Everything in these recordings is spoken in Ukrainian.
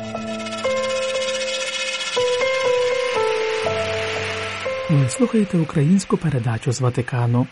Ви слухаєте українську передачу з Ватикану.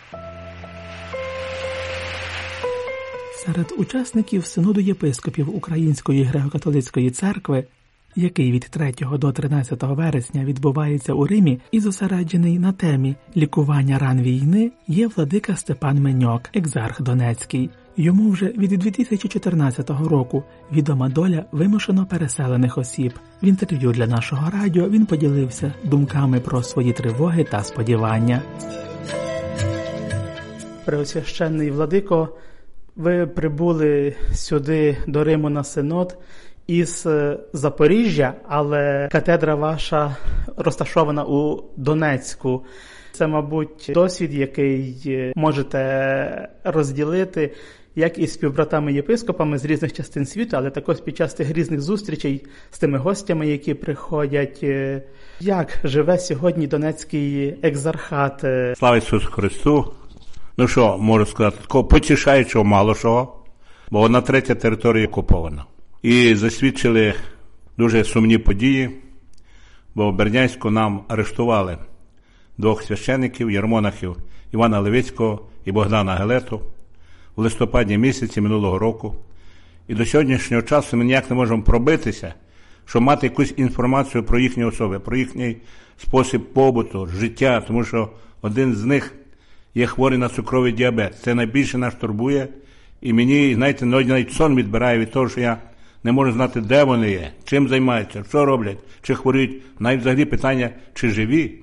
Серед учасників Синоду єпископів Української греко-католицької церкви, який від 3 до 13 вересня відбувається у Римі і зосереджений на темі лікування ран війни, є владика Степан Меньок, екзарх Донецький. Йому вже від 2014 року відома доля вимушено переселених осіб. В інтерв'ю для нашого радіо він поділився думками про свої тривоги та сподівання. Преосвященний владико, ви прибули сюди до Риму на Синод із Запоріжжя, але катедра ваша розташована у Донецьку. Це, мабуть, досвід, який можете розділити як із співбратами-єпископами з різних частин світу, але також під час тих різних зустрічей з тими гостями, які приходять. Як живе сьогодні Донецький екзархат? Слава Ісусу Христу! Ну що, можу сказати, такого потішаючого мало чого, бо одна третя територія окупована. І засвідчили дуже сумні події, бо в Бердянську нам арештували 2 священиків, єрмонахів Івана Левицького і Богдана Гелету в листопаді місяці минулого року. І до сьогоднішнього часу ми ніяк не можемо пробитися, щоб мати якусь інформацію про їхні особи, про їхній спосіб побуту, життя, тому що один з них є хворий на цукровий діабет. Це найбільше нас турбує. І мені, знаєте, навіть сон відбирає від того, що я не можу знати, де вони є, чим займаються, що роблять, чи хворіють. Навіть взагалі питання, чи живі.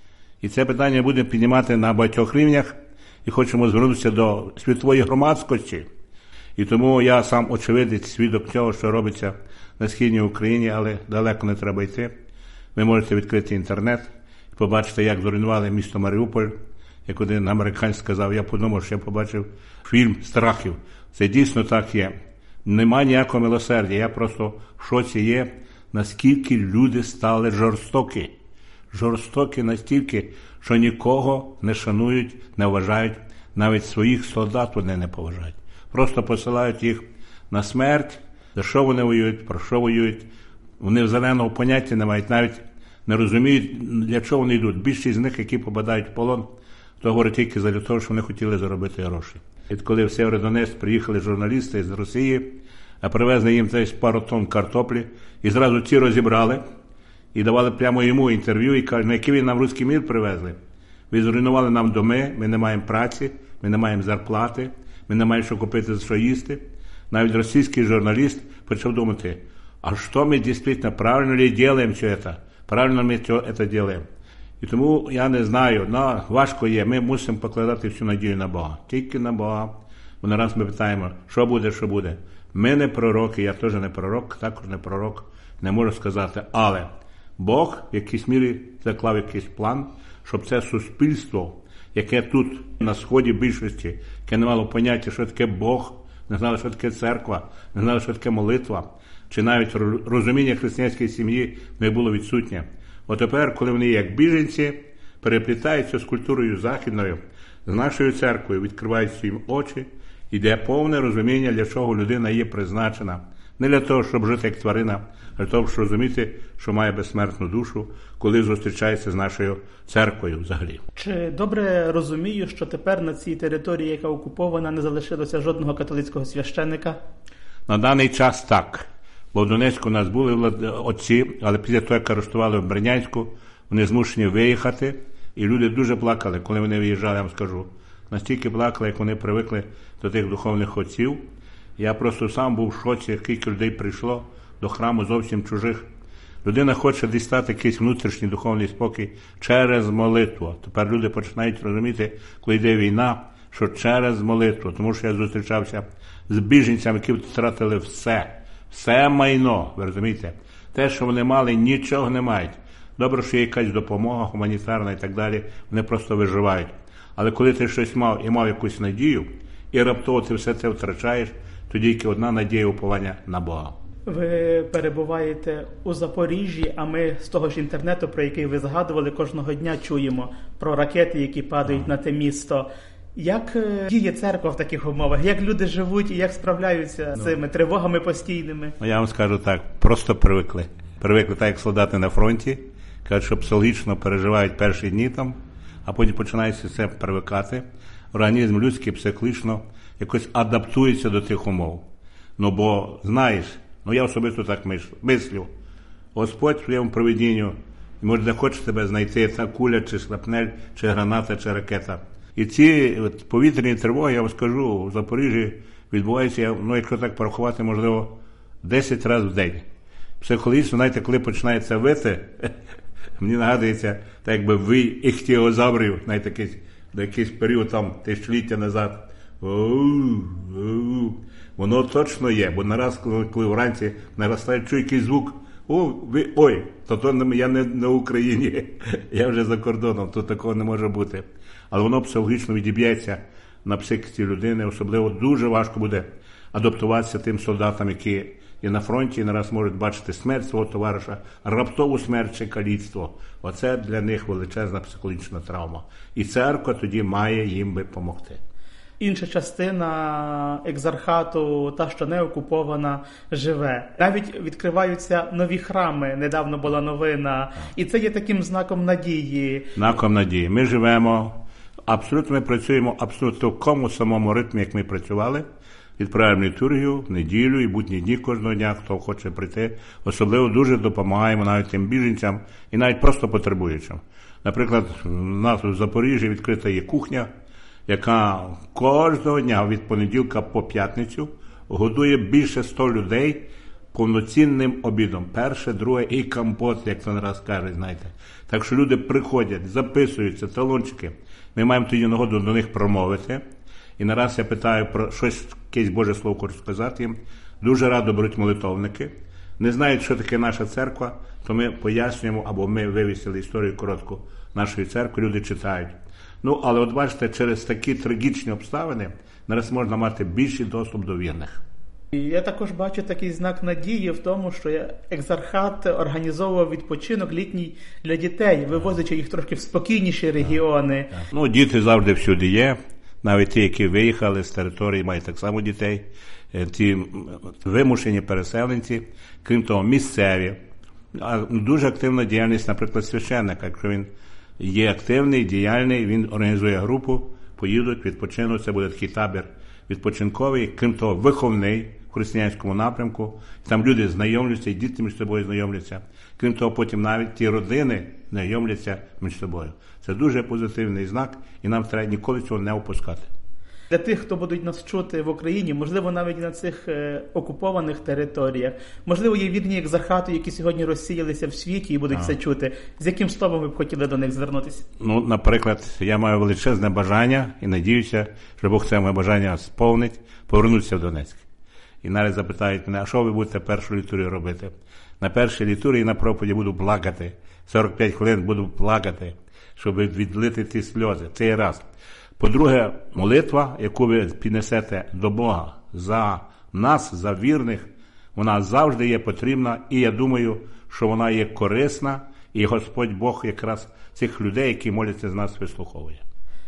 І це питання будемо піднімати на багатьох рівнях. І хочемо звернутися до світової громадськості. І тому я сам очевидець, свідок цього, що робиться на Східній Україні, але далеко не треба йти. Ви можете відкрити інтернет і побачити, як зруйнували місто Маріуполь. Як один американець сказав, я подумав, що я побачив фільм страхів. Це дійсно так є. Нема ніякого милосердя. Я просто в шоці є, наскільки люди стали жорстокі. Жорстокі настільки, що нікого не шанують, не вважають, навіть своїх солдат вони не поважають. Просто посилають їх на смерть, за що вони воюють, про що воюють. Вони зеленого поняття не мають, навіть не розуміють, для чого вони йдуть. Більшість з них, які попадають в полон, то говорять тільки за того, що вони хотіли заробити гроші. І коли в Сєвєродонецьк приїхали журналісти з Росії, а привезли їм десь пару тонн картоплі, і зразу ці розібрали, і давали прямо йому інтерв'ю, і кажуть, на який він нам руський мір привезли. Ви зруйнували нам доми, ми не маємо праці, ми не маємо зарплати, ми не маємо що купити, за що їсти. Навіть російський журналіст почав думати, а що ми дійсно, правильно ли робимо це? Правильно ми це робимо? І тому я не знаю, але важко є, ми мусимо покладати всю надію на Бога. Тільки на Бога. Бо не раз ми питаємо, що буде, що буде. Ми не пророки, я теж не пророк, також не пророк, не можу сказати, але Бог в якійсь мірі заклав якийсь план, щоб це суспільство, яке тут на сході більшості, яке не мало поняття, що таке Бог, не знало, що таке церква, не знало, що таке молитва, чи навіть розуміння християнської сім'ї не було відсутнє. От тепер, коли вони як біженці, переплітаються з культурою західною, з нашою церквою, відкриваються їм очі, йде повне розуміння, для чого людина є призначена. Не для того, щоб жити як тварина, а для того, щоб розуміти, що має безсмертну душу, коли зустрічається з нашою церквою взагалі. Чи добре розумію, що тепер на цій території, яка окупована, не залишилося жодного католицького священника? На даний час так. Бо в Донецьку у нас були отці, але після того, як арештували в Бердянську, вони змушені виїхати, і люди дуже плакали, коли вони виїжджали, я вам скажу. Настільки плакали, як вони привикли до тих духовних отців. Я просто сам був в шоці, скільки людей прийшло до храму зовсім чужих. Людина хоче дістати якийсь внутрішній духовний спокій через молитву. Тепер люди починають розуміти, коли йде війна, що через молитву. Тому що я зустрічався з біженцями, які втратили все майно, ви розумієте? Те, що вони мали, нічого не мають. Добре, що є якась допомога гуманітарна і так далі, вони просто виживають. Але коли ти щось мав і мав якусь надію, і раптово ти все це втрачаєш, тоді тільки одна надія уповання на Бога. Ви перебуваєте у Запоріжжі, а ми з того ж інтернету, про який ви згадували, кожного дня чуємо про ракети, які падають на те місто. Як діє церква в таких умовах? Як люди живуть і як справляються з цими тривогами постійними? Я вам скажу так, просто привикли. Привикли так, як солдати на фронті. Кажуть, що психологічно переживають перші дні там, а потім починається все привикати. Організм людський психологічно якось адаптується до тих умов. Бо знаєш, я особисто так мислю. Господь в своєму провидінню, може, де хоче тебе знайти, та куля, чи шрапнель, чи граната, чи ракета. І ці повітряні тривоги, я вам скажу, в Запоріжжі відбуваються, якщо так порахувати, можливо, 10 разів в день. Психологічно, знаєте, коли починається вити, мені нагадується, так якби вий іхтіозаврів, знаєте, якийсь період там, тисячоліття назад. Воно точно є, бо нараз, коли вранці наростає, чую якийсь звук, то я не на Україні, я вже за кордоном, тут такого не може бути. Але воно психологічно відіб'ється на психіці людини, особливо дуже важко буде адаптуватися тим солдатам, які є на фронті і нараз можуть бачити смерть свого товариша, раптову смерть чи каліцтво. Оце для них величезна психологічна травма. І церква тоді має їм допомогти. Інша частина екзархату, та, що не окупована, живе. Навіть відкриваються нові храми, недавно була новина. І це є таким знаком надії. Знаком надії. Ми живемо, ми працюємо абсолютно в такому самому ритмі, як ми працювали. Відправляємо літургію в неділю і будні дні кожного дня, хто хоче прийти. Особливо дуже допомагаємо навіть тим біженцям і навіть просто потребуючим. Наприклад, у нас у Запоріжжі відкрита є кухня, яка кожного дня від понеділка по п'ятницю годує більше 100 людей повноцінним обідом. Перше, друге і компот, як це нараз каже, знаєте. Так що люди приходять, записуються, талончики. Ми маємо тоді нагоду до них промовити. І нараз я питаю про щось, якесь Боже Слово хочу сказати їм. Дуже радо беруть молитовники. Не знають, що таке наша церква, то ми пояснюємо, або ми вивісили історію коротку нашої церкви, люди читають. Але от бачите, через такі трагічні обставини нараз можна мати більший доступ до вірних. І я також бачу такий знак надії в тому, що екзархат організовував відпочинок літній для дітей, вивозячи їх трошки в спокійніші регіони. Діти завжди всюди є. Навіть ті, які виїхали з території, мають так само дітей. Ті вимушені переселенці, крім того, місцеві. Дуже активна діяльність, наприклад, священника. Якщо він є активний, діяльний, він організує групу, поїдуть, відпочинуть, це буде такий табір відпочинковий, крім того, виховний в християнському напрямку. Там люди знайомляться, і діти між собою знайомляться. Крім того, потім навіть ті родини знайомляться між собою. Це дуже позитивний знак, і нам треба ніколи цього не опускати. Для тих, хто будуть нас чути в Україні, можливо, навіть на цих окупованих територіях, можливо, є вірні екзархату, які сьогодні розсіялися в світі і будуть це чути. З яким словом ви б хотіли до них звернутися? Наприклад, я маю величезне бажання і надіюся, що Бог це моє бажання сповнить, повернутися в Донецьк. І навіть запитають мене, а що ви будете першу літургію робити? На першій літургії на проповіді буду плакати. 45 хвилин буду плакати, щоб відлити ті сльози. Це є раз. По-друге, молитва, яку ви піднесете до Бога за нас, за вірних, вона завжди є потрібна, і я думаю, що вона є корисна, і Господь Бог якраз цих людей, які моляться з нас, вислуховує.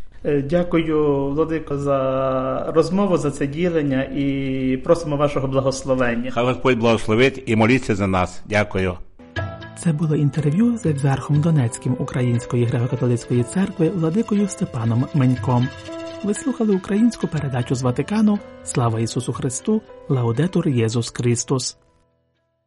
Дякую, Владико, за розмову, за це ділення, і просимо вашого благословення. Хай Господь благословить і моліться за нас. Дякую. Це було інтерв'ю з екзархом Донецьким Української греко-католицької церкви Владикою Степаном Меньком. Ви слухали українську передачу з Ватикану. Слава Ісусу Христу! Лаудетур Єсус Христос!